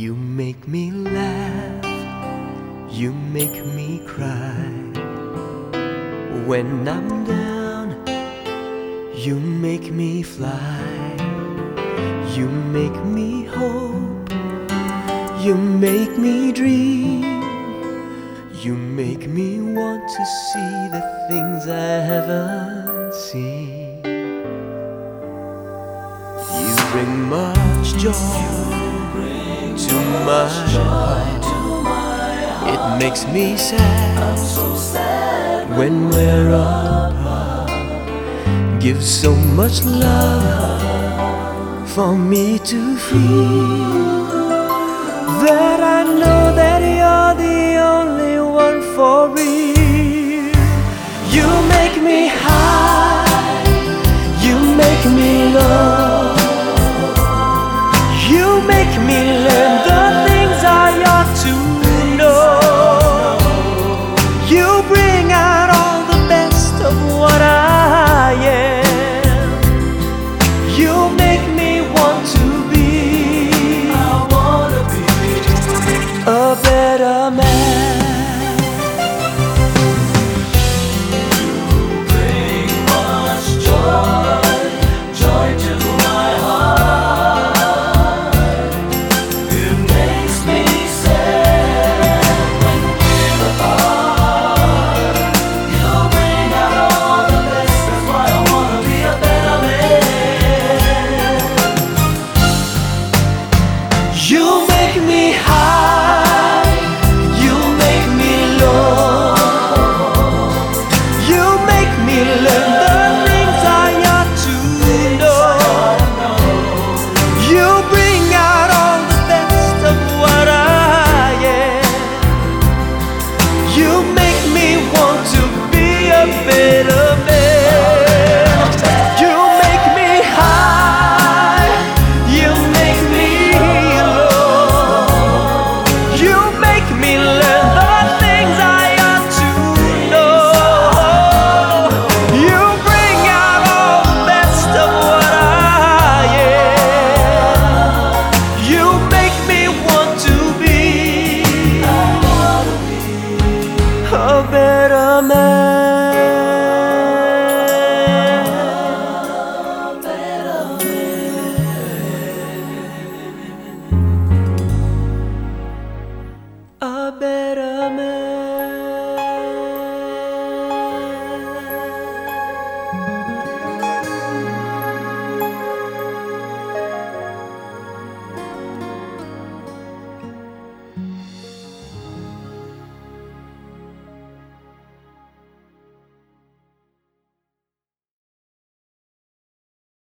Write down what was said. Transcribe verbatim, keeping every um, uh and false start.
You make me laugh, you make me cry. When I'm down, you make me fly. You make me hope, you make me dream. You make me want to see the things I haven't seen. You bring much joy to my heart. It makes me sad when we're apart. Give so much love for me to feel that I know that you're the only one for real. You make me high, you make me low. You make me learn the things I ought to know. You bring out all the best of what I am. You make me want to be, I wanna be a better man. You bring much joy, joy to my heart. You make me high.